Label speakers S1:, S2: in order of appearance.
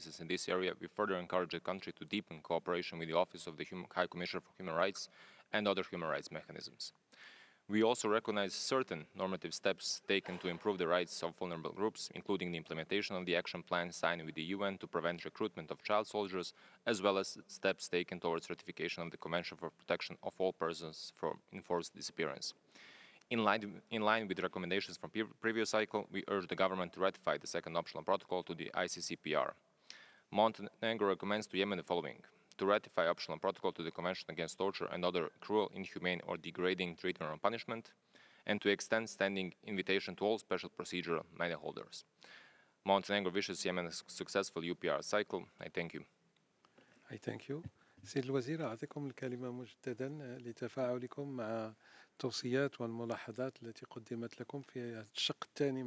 S1: practices in this area, we further encourage the country to deepen cooperation with the Office of the High Commissioner for Human Rights and other human rights mechanisms. We also recognize certain normative steps taken to improve the rights of vulnerable groups, including the implementation of the action plan signed with the UN to prevent recruitment of child soldiers, as well as steps taken towards ratification of the Convention for Protection of All Persons from Enforced Disappearance. In line with recommendations from previous cycle, we urge the government to ratify the second optional protocol to the ICCPR. Montenegro recommends to Yemen the following: to ratify optional protocol to the Convention Against Torture and other cruel, inhumane, or degrading treatment or punishment, and to extend standing invitation to all special procedural mandate holders. Montenegro wishes Yemen a successful UPR cycle. I thank you.
S2: I thank you. سيد الوزير أعطيكم الكلمة مجددا لتفاعلكم مع التوصيات والملاحظات التي قدمت لكم في الشق الثاني